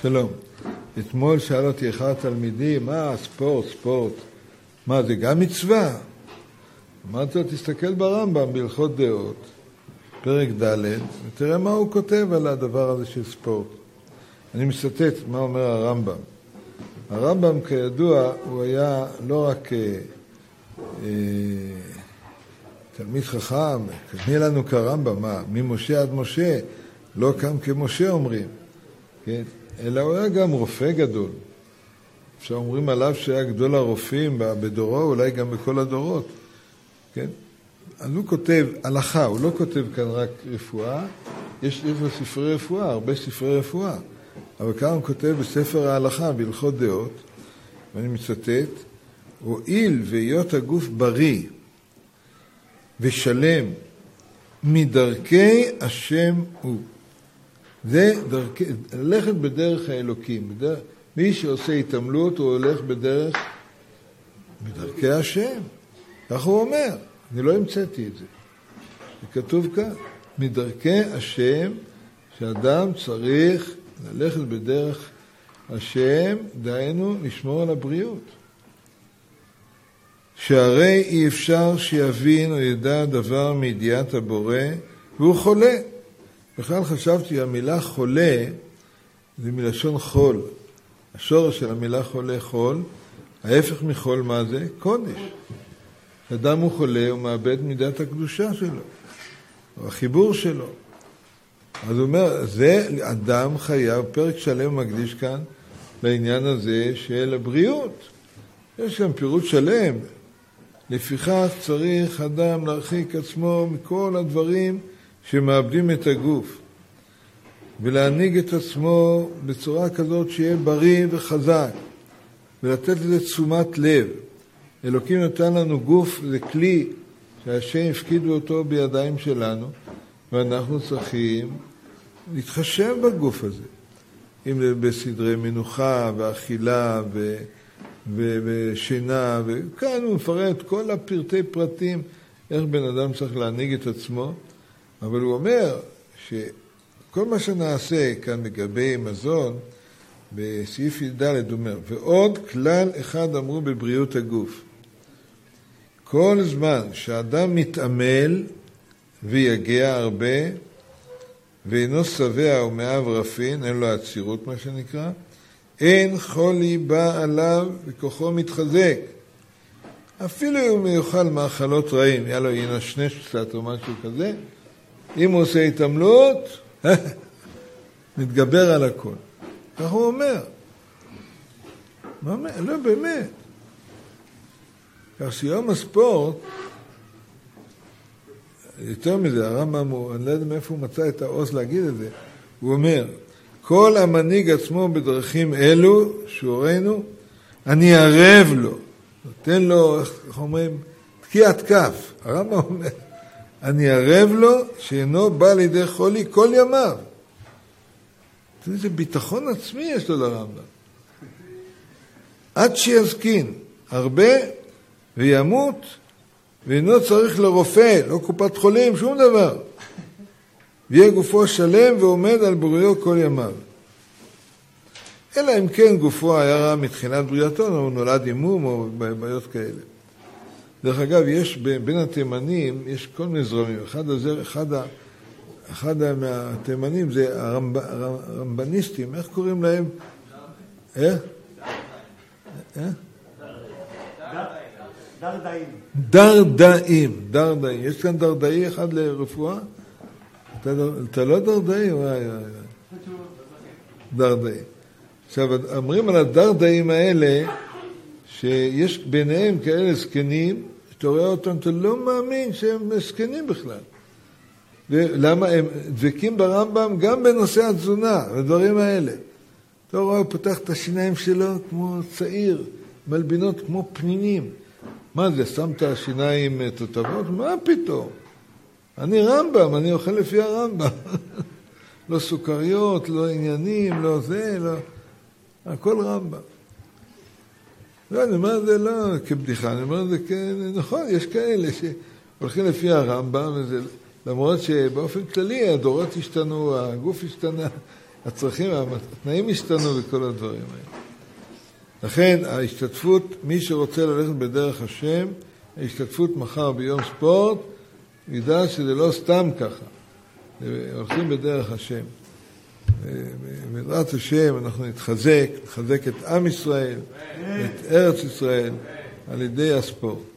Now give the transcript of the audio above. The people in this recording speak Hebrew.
שלום. אתמול שאל אותי אחד התלמידים, ספורט? מה, זה גם מצווה? אמרתי לו, תסתכל ברמב"ם בהלכות דעות, פרק ד', ותראה מה הוא כותב על הדבר הזה של ספורט. אני מצטט מה אומר הרמב"ם. הרמב"ם כידוע הוא היה לא רק תלמיד חכם, מי לנו כרמב"ם, ממשה עד משה, לא קם כמשה אומרים, כן? אלא הוא היה גם רופא גדול. אפשר אומרים עליו שהיה גדול הרופאים בדורו, אולי גם בכל הדורות, כן? אז הוא כותב הלכה, הוא לא כותב כאן רק רפואה, יש לו ספרי רפואה, הרבה ספרי רפואה, אבל כאן הוא כותב בספר ההלכה, בהלכות דעות, ואני מצטט, הואיל והיות הגוף בריא ושלם מדרכי השם הוא. זה ללכת בדרך האלוקים. מי שעושה התעמלות הוא הולך בדרכי השם. כך הוא אומר. אני לא המצאתי את זה. זה כתוב כאן. מדרכי השם שאדם צריך ללכת בדרך השם, דהיינו לשמור על הבריאות. שהרי אי אפשר שיבין או ידע דבר מידיעת הבורא, והוא חולה. בכלל חשבתי, המילה חולה זה מלשון חול. השורש של המילה חולה חול, ההפך מחול מה זה? קודש. אדם הוא חולה, הוא מאבד מידת הקדושה שלו, או החיבור שלו. אז הוא אומר, זה אדם חייב, פרק שלם מקדיש כאן לעניין הזה של הבריאות. יש כאן פירוט שלם. לפיכך צריך אדם להרחיק עצמו מכל הדברים שמאבדים את הגוף, ולהנהיג את עצמו בצורה כזאת שיהיה בריא וחזק, ולתת לזה תשומת לב. אלוקים נתן לנו גוף, זה כלי שהשם הפקידו אותו בידיים שלנו, ואנחנו צריכים להתחשב בגוף הזה. אם זה בסדרי מנוחה ואכילה ושינה, וכאן הוא מפרט כל הפרטי פרטים, איך בן אדם צריך להנהיג את עצמו, אבל הוא אומר שכל מה שנעשה כאן לגבי מזון, בסעיף ד' הוא אומר, ועוד כלל אחד אמרו בבריאות הגוף. כל זמן שאדם מתעמל ויגע הרבה, ואינו שבע ומאב רפין, אין לו עצירות מה שנקרא, אין חולי בא עליו וכוחו מתחזק. אפילו אם הוא יאכל מאכלות רעים, היה לו ינשנש קצת או משהו כזה, אם הוא עושה התעמלות, מתגבר על הכל. כך הוא אומר. מה אומר? לא, באמת. כך שיום הספורט, יותר מזה, הרמב"ם, אני לא יודע מאיפה הוא מצא את העוז להגיד את זה, הוא אומר, כל המנהיג עצמו בדרכים אלו, שורנו, אני ערב לו, נותן לו, איך אומרים, תקיעת כף. הרמב"ם אומר, אני ערב לו שאינו בא לידי חולי כל ימיו. זה ביטחון עצמי יש לו לרמב"ם. עד שיזקין הרבה וימות, ואינו צריך לרופא, לא קופת חולים, שום דבר. ויהיה גופו שלם ועומד על בריאו כל ימיו. אלא אם כן גופו היה רע מתחילת בריאתו, הוא נולד עם מום או בעיות כאלה. דרך אגב, יש בין התימנים, יש כל מיני זרמים. אחד מהתימנים זה הרמב"ניסטים, איך קוראים להם? דרדאים. יש כאן דרדאי אחד לרפואה? אתה לא דרדאי? דרדאי. עכשיו, אומרים על הדרדאים האלה, שיש ביניהם כאלה זקנים, שאתה רואה אותם, אתה לא מאמין שהם זקנים בכלל. ולמה הם דבקים ברמב"ם גם בנושא התזונה, הדברים האלה. אתה רואה, הוא פותח את השיניים שלו כמו צעיר, מלבינות כמו פנינים. מה זה, שמת השיניים תותבות? מה פתאום? אני רמב"ם, אני אוכל לפי הרמב"ם. לא סוכריות, לא עניינים, לא זה, לא... הכל רמב"ם. לא, אני אומר זה לא כבדיחה, אני אומר זה נכון, יש כאלה שהולכים לפי הרמב"ם, למרות שבאופן כללי הדורות השתנו, הגוף השתנה, הצרכים, התנאים השתנו וכל הדברים האלה. לכן ההשתתפות, מי שרוצה ללכת בדרך השם, ההשתתפות מחר ביום ספורט, ידע שזה לא סתם ככה. הולכים בדרך השם. בעזרת השם אנחנו נחזק את עם ישראל, את ארץ ישראל, על ידי הספורט.